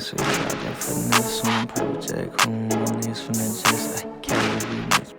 remix, we rockin' finesse on private jet, coolin' with my niggas from the jets, ay, K-Roll remix.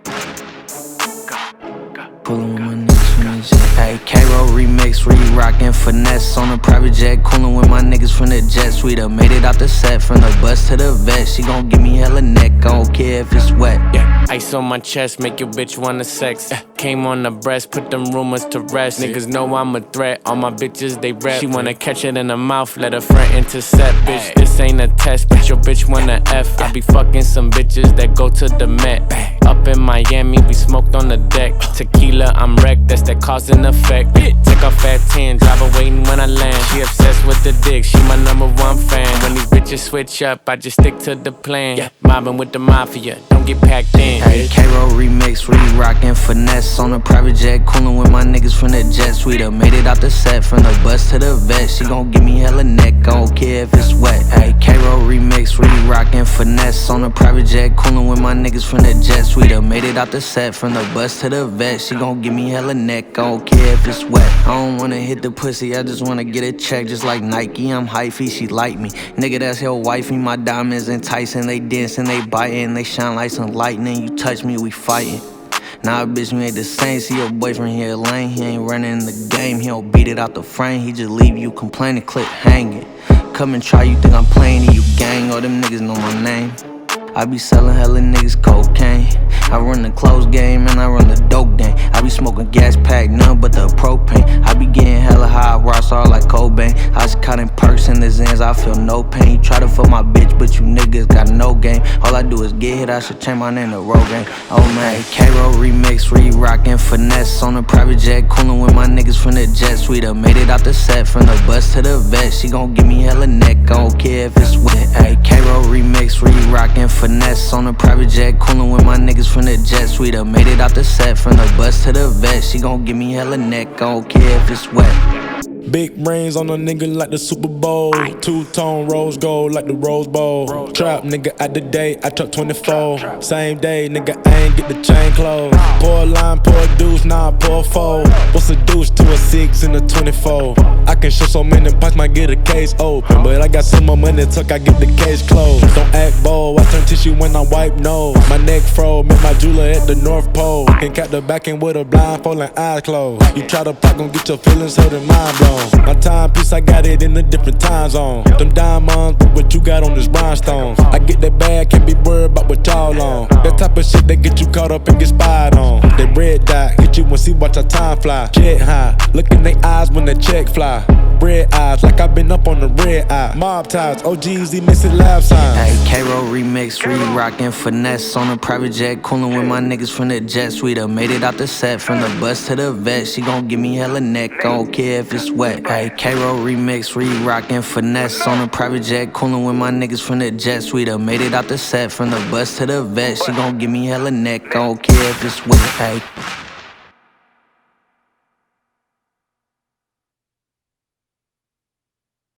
Coolin' with my niggas from the jets, ay, K-Roll remix, we rockin' finesse on a private jet, coolin' with my niggas from the jets. We done made it out the set, from the bus to the vet. She gon' give me hella neck, I don't care if it's wet. Yeah, ice on my chest, make your bitch wanna sex. Came on the breast, put them rumors to rest. Niggas know I'm a threat, all my bitches they rep. She wanna catch it in the mouth, let her front intercept. Bitch, this ain't a test, but your bitch wanna F. I be fucking some bitches that go to the Met. Up in Miami, we smoked on the deck. Tequila, I'm wrecked, that's that cause and effect. Take off at 10, drive her waiting when I land. She obsessed with the dick, she my #1 fan. When these bitches switch up, I just stick to the plan. Mobbing with the mafia, don't get packed in. Hey, K-Roll remix, we rockin' finesse on a private jet, coolin' with my niggas from the jets. We done made it out the set, from the bus to the vet. She gon' give me hella neck, I don't care if it's wet. Hey, K-Roll remix, we rockin' finesse on a private jet, coolin' with my niggas from the jets. We done made it out the set, from the bus to the vet. She gon' give me hella neck, I don't care if it's wet. I don't wanna hit the pussy, I just wanna get a check, just like Nike. I'm hyphy, she like me. Nigga, that's her wifey. My diamonds enticing, they dancing, they biting, they shine like some lightning. You touch me, we fighting. Nah, bitch, we ain't the same. See your boyfriend here lame, he ain't running in the game. He don't beat it out the frame, he just leave you complaining, clip hanging. Come and try, you think I'm playing to you, gang? All them niggas know my name. I be selling hella niggas cocaine. I run the clothes game and I run the dope game. I be smoking gas pack, none but the propane. I be getting hella high, rock star like Cobain. I was cutting perks in the Zans, I feel no pain. You try to fuck my bitch, but you niggas got no game. All I do is get hit, I should change my name to Rogaine. Oh man, K-Roll remix, we rockin' finesse on a private jet, coolin' with my niggas from the jets. We done made it out the set, from the bus to the vet. She gon' give me hella neck, I don't care if it's wet. Ay, K-Roll remix, we rockin' finesse on a private jet, coolin' with my niggas from the jets. We done made it out the set, from the bus to the vet. She gon' give me hella neck, I don't care if it's wet. Big rings on a nigga like the Super Bowl. Two-tone rose gold like the Rose Bowl. Trap nigga at the day, I truck 24. Same day, nigga, I ain't get the chain closed. Pour a line, pour a deuce, nah, pour a four. What's a deuce to a 6 and a 24? I can show so many pints, might get a case open. But I got some more money, tuck, I get the case closed. Don't act bold, I turn tissue when I wipe nose. My neck froze, met my jeweler at the North Pole. Can cap the back end with a blindfold and eyes closed. You try to pop, gon' get your feelings hurt and mind blown. My timepiece, I got it in a different time zone. Them diamonds, but what you got on is rhinestones. I get that bag, can't be worried about what y'all on. That type of shit that get you caught up and get spied on. They red dot, hit you and see, watch our time fly. Jet high, look in they eyes when the check fly. Red eyes, like I been up on the red eye. Mob ties, OGs, he missing lab signs. Hey, K-Roll remix, we rockin' finesse on a private jet, coolin' with my niggas from the jets. We done made it out the set, from the bus to the vet. She gon' give me hella neck, I don't care if it's wet. Hey, K-Roll remix, we rockin' finesse on a private jet, coolin' with my niggas from the jets. We done made it out the set, from the bus to the vet. She gon' give me hella neck, I don't care if it's wet. Hey.